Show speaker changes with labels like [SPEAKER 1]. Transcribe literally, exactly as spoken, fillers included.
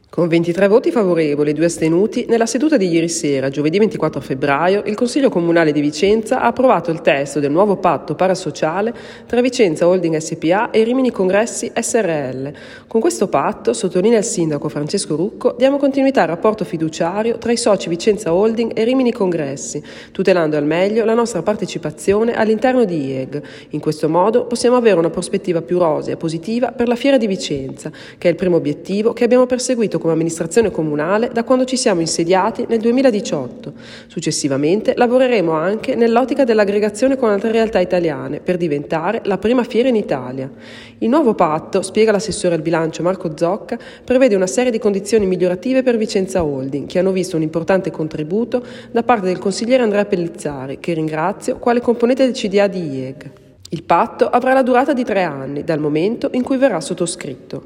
[SPEAKER 1] Con ventitré voti favorevoli e due astenuti, nella seduta di ieri sera, giovedì ventiquattro febbraio, il Consiglio Comunale di Vicenza ha approvato il testo del nuovo patto parasociale tra Vicenza Holding S P A e Rimini Congressi S R L. Con questo patto, sottolinea il sindaco Francesco Rucco, diamo continuità al rapporto fiduciario tra i soci Vicenza Holding e Rimini Congressi, tutelando al meglio la nostra partecipazione all'interno di I E G. In questo modo possiamo avere una prospettiva più rosea e positiva per la Fiera di Vicenza, che è il primo obiettivo che abbiamo perseguito come amministrazione comunale da quando ci siamo insediati nel duemiladiciotto. Successivamente lavoreremo anche nell'ottica dell'aggregazione con altre realtà italiane per diventare la prima fiera in Italia. Il nuovo patto, spiega l'assessore al bilancio Marco Zocca, prevede una serie di condizioni migliorative per Vicenza Holding che hanno visto un importante contributo da parte del consigliere Andrea Pellizzari, che ringrazio quale componente del C D A di I E G. Il patto avrà la durata di tre anni dal momento in cui verrà sottoscritto.